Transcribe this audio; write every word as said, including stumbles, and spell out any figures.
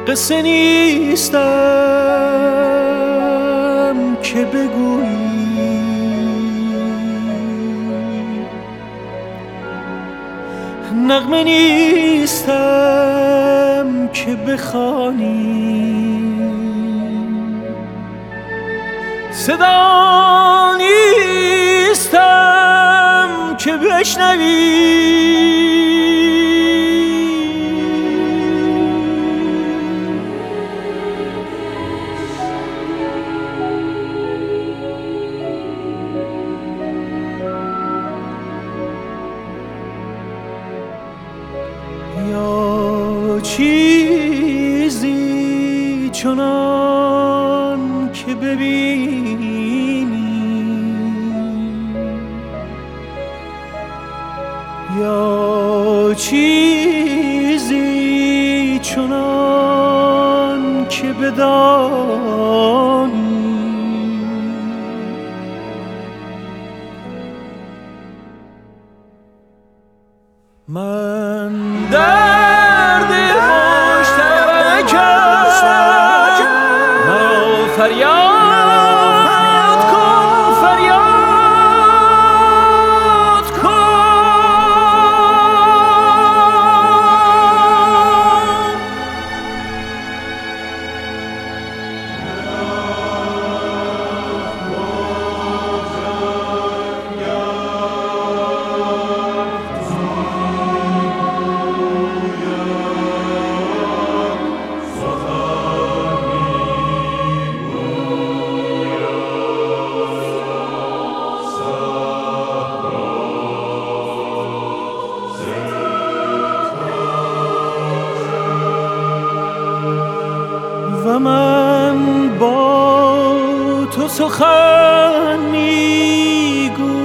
قصه نیستم که بگویی، نغمه نیستم که بخوانی، صدا نیستم که بشنوی. یا چیزی چنان که ببینی، یا چیزی چنان که بدانی، من درد مشترکم، مرا فریاد کن، فریاد کن. و من با تو سخن میگویم،